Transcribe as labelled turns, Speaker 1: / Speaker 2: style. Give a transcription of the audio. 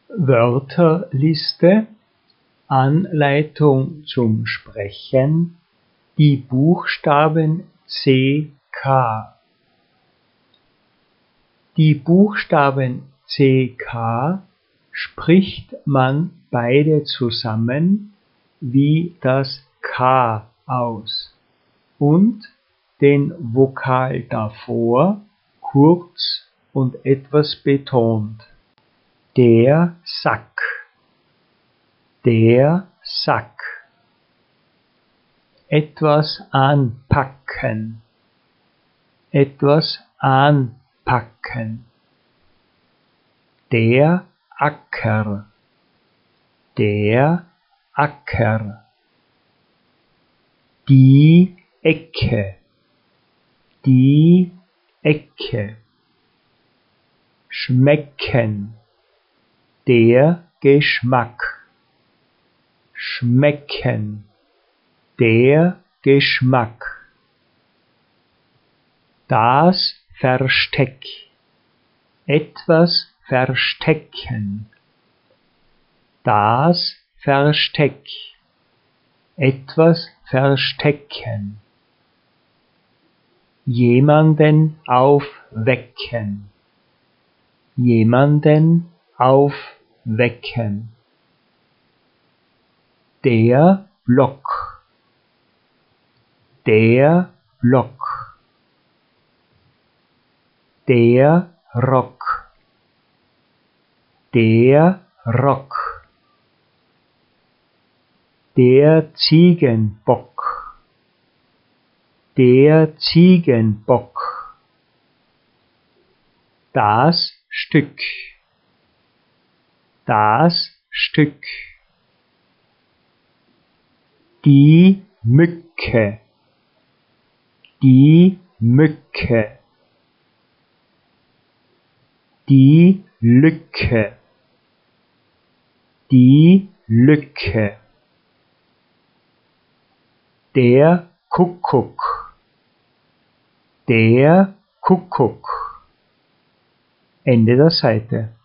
Speaker 1: Wörterliste, Anleitung zum Sprechen, die Buchstaben CK. Die Buchstaben CK spricht man beide zusammen wie das K aus und den Vokal davor kurz und etwas betont. Der Sack, der Sack. Etwas anpacken, etwas anpacken. Der Acker, der Acker. Die Ecke, die Ecke. Schmecken, der Geschmack. Schmecken, der Geschmack. Das Versteck, etwas verstecken. Das Versteck, etwas verstecken. Jemanden aufwecken, jemanden aufwecken. Der Block, der Block. Der Rock, der Rock. Der Ziegenbock, der Ziegenbock. Das Stück, das Stück. Die Mücke, die Mücke. Die Lücke, die Lücke. Der Kuckuck, der Kuckuck. Ende der Seite.